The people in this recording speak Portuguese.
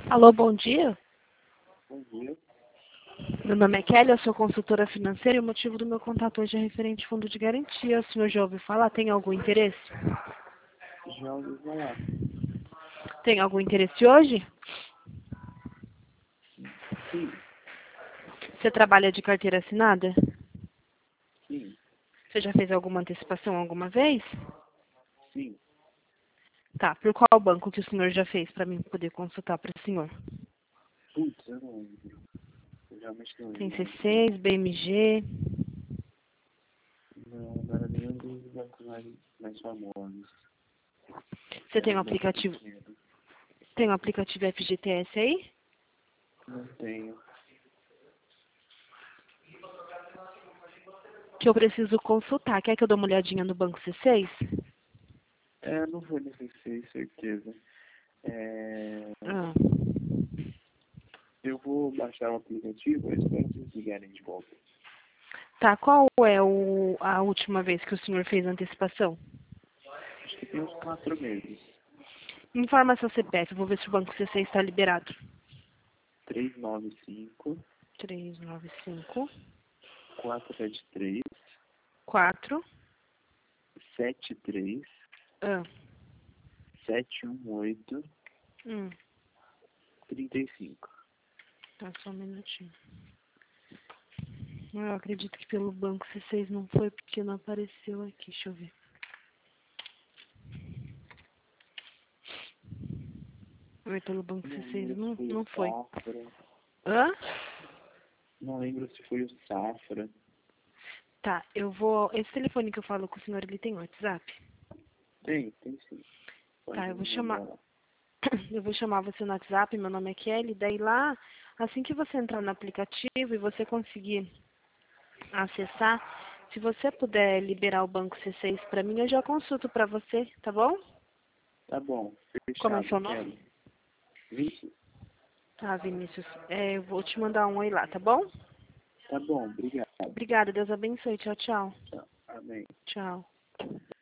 Alô, bom dia. Bom dia. Meu nome é Kelly, eu sou consultora financeira e o motivo do meu contato hoje é referente ao fundo de garantia. O senhor já ouviu falar? Tem algum interesse? Já ouvi falar. Tem algum interesse hoje? Sim, Você trabalha de carteira assinada? sim, Você já fez alguma antecipação alguma vez? sim. Tá, por qual banco que o senhor já fez para mim poder consultar para o senhor? Putz, eu não lembro. Eu realmente não Tem lembro. C6, BMG. Não era nenhum dos bancos mais famosos. Você Era tem um um banco aplicativo? pequeno. Tem um aplicativo FGTS aí? Não tenho. Que eu preciso consultar. Quer que eu dê uma olhadinha no banco C6? Não vou necessitar, certeza. É, Ah. eu vou baixar o aplicativo, eu espero vocês ligarem de volta. Tá, qual é a última vez que o senhor fez a antecipação? Acho que tem uns 4 meses. Informa seu CPF, eu vou ver se o banco CC está liberado. 395 395 473 4 73 ah, 718 hum, 35. tá, só um minutinho. Eu acredito que pelo banco C6 não foi porque não apareceu aqui, deixa eu ver. Pelo banco Não C6 lembro se foi o não foi. Safra. Hã? Não lembro se foi o Safra. Tá, eu vou. Esse telefone que eu falo com o senhor, ele tem WhatsApp? Tem sim. Tá, Pode eu vou me chamar. mandar lá. Eu vou chamar você no WhatsApp, meu nome é Kelly, daí lá, assim que você entrar no aplicativo e você conseguir acessar, se você puder liberar o banco C6 para mim, eu já consulto para você, tá bom? Tá bom. Como é Fechado, seu nome? Kelly. Vinícius. Tá, Vinícius. Eu vou te mandar um oi lá, tá bom? Tá bom. Obrigado. Obrigada, Deus abençoe. Tchau, tchau. Tchau. Amém. Tchau.